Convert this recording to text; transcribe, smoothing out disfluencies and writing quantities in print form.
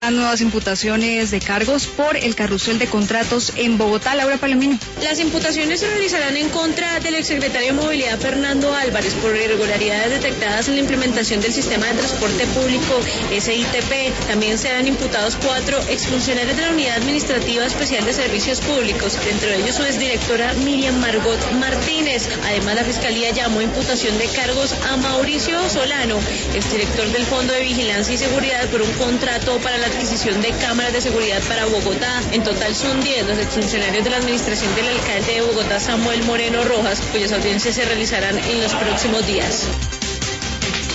realizarán nuevas imputaciones de cargos por el carrusel de contratos en Bogotá. Laura Palomino. Las imputaciones se realizarán en contra del exsecretario de Movilidad Fernando Álvarez por irregularidades detectadas en la implementación del sistema de transporte público SITP. También serán imputados 4 exfuncionarios de la Unidad Administrativa Especial de Servicios Públicos, dentro de ellos su exdirectora Miriam Margot Martínez. Además, la Fiscalía llamó imputación de cargos a Mauricio Solano, exdirector del Fondo de Vigilancia y Seguridad, por un contrato para la adquisición de cámaras de seguridad para Bogotá. En total son 10 los exfuncionarios de la administración del alcalde de Bogotá, Samuel Moreno Rojas, cuyas audiencias se realizarán en los próximos días.